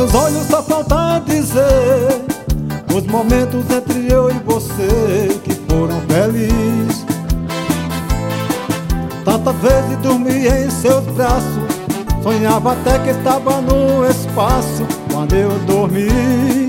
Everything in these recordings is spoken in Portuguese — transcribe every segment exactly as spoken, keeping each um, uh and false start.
Seus olhos só falta dizer os momentos entre eu e você que foram felizes. Tantas vezes dormi em seus braços, sonhava até que estava no espaço quando eu dormi.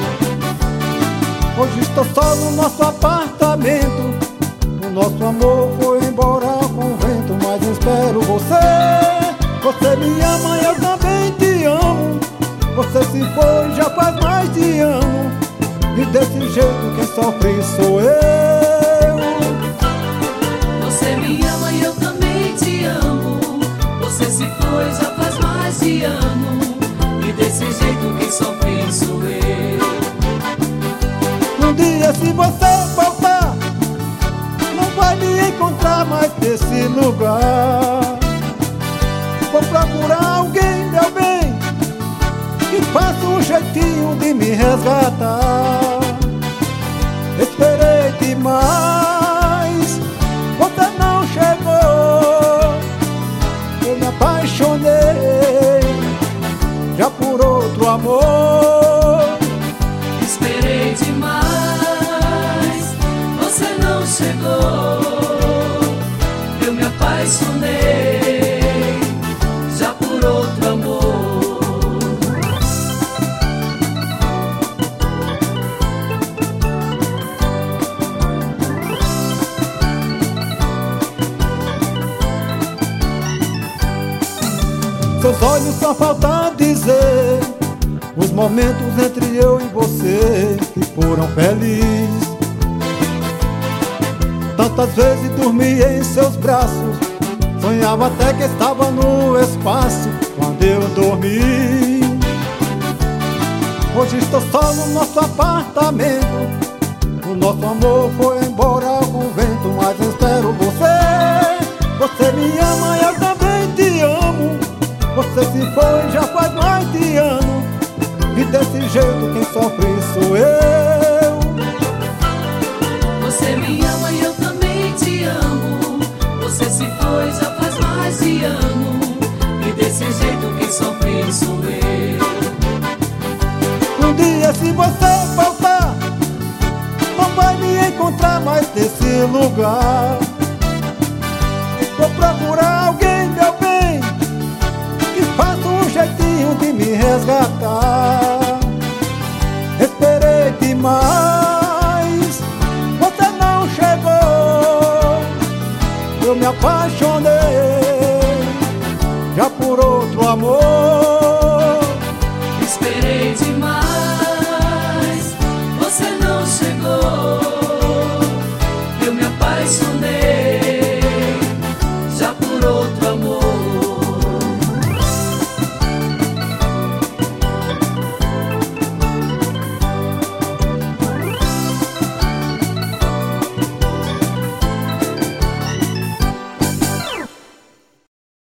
Hoje estou só no nosso apartamento, o nosso amor foi embora com o vento, mas eu espero você. Você me ama e eu também te amo. Você se foi já faz mais de ano, e desse jeito quem sofre sou eu. Você me ama e eu também te amo. Você se foi já faz mais de ano, e desse jeito quem sofre sou eu. Um dia se você voltar, não vai me encontrar mais nesse lugar. Vou procurar alguém, meu bem, que faça um jeitinho de me resgatar. Esperei demais, você não chegou. Eu me apaixonei já por outro amor. Esperei demais, você não chegou. Eu me apaixonei já por outro amor. Seus olhos só falta dizer os momentos entre eu e você que foram felizes. Tantas vezes dormi em seus braços, sonhava até que estava no espaço quando eu dormi. Hoje estou só no nosso apartamento, o nosso amor foi embora com o vento, mas eu espero você. Você me ama e eu também te amo. Você se foi já faz mais de ano, e desse jeito quem sofre sou eu. Você me ama e eu também te amo. Você se foi já faz mais de ano, e desse jeito quem sofre sou eu. Um dia se você voltar, não vai me encontrar mais nesse lugar. Vou procurar alguém, meu bem, que faça um jeitinho de me resgatar. Esperei demais, você não chegou. Eu me apaixonei já por outro amor.